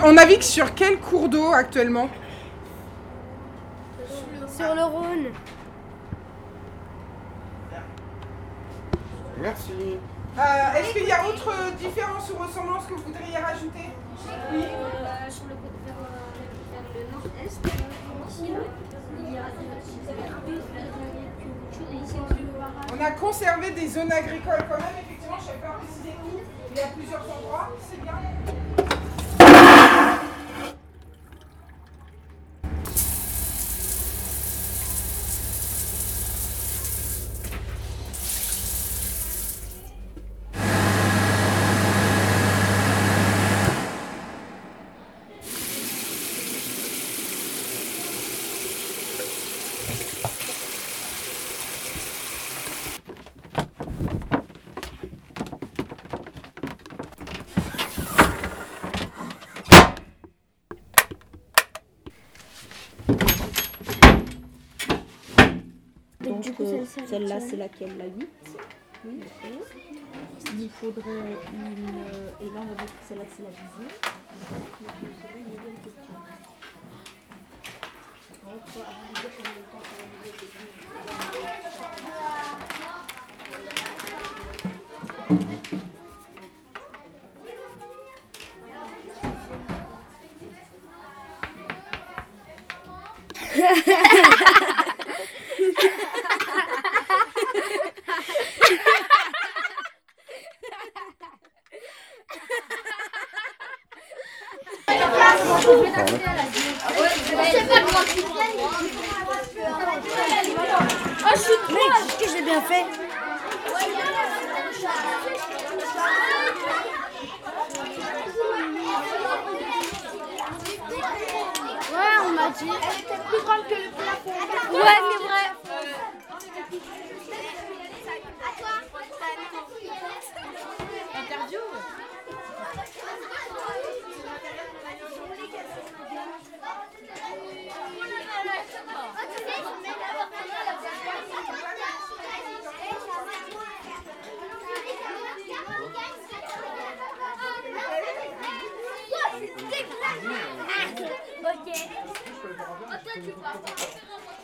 on navigue sur quel cours d'eau actuellement? Sur le Rhône. Merci. Est-ce qu'il y a autre différence ou ressemblance que vous voudriez rajouter? Oui. Sur le côté vers le nord-est, ici, il y a un peu d'agriculture et ici on peut voir. On a conservé des zones agricoles quand même, effectivement, je ne savais pas préciser où. Il y a plusieurs endroits, c'est bien. Donc celle-là, c'est laquelle? La 8. Oui. Il faudrait une... Et là, on va dire que celle-là, c'est la visée. Oh, je suis trop. Qu'est-ce que j'ai bien fait? Ouais, on m'a dit. Elle était plus grande que le plafond. Ouais, c'est vrai. Interview. Ok. Toi, tu vas